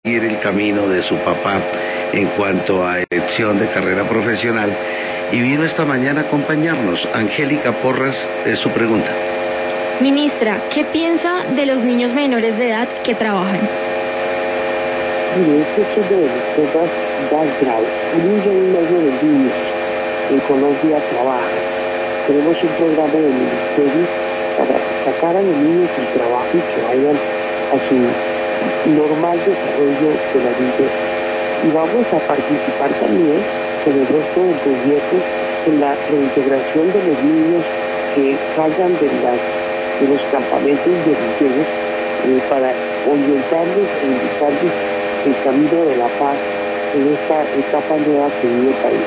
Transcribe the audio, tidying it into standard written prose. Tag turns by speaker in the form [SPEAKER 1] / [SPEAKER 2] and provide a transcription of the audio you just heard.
[SPEAKER 1] el camino de su papá en cuanto a elección de carrera profesional y vino esta mañana a acompañarnos. Angélica Porras, es su pregunta.
[SPEAKER 2] Ministra, ¿qué piensa de los niños menores de edad que trabajan?
[SPEAKER 3] Mire, esto es uno de los temas más graves. Un millón y medio de niños en Colombia trabajan. Tenemos un programa del Ministerio para sacar a los niños del trabajo y que vayan a su normal desarrollo de la vida. Y vamos a participar también con el resto del gobierno en la reintegración de los niños que salgan de los campamentos guerrilleros para orientarlos e indicarles el camino de la paz en esta etapa nueva que vive el país.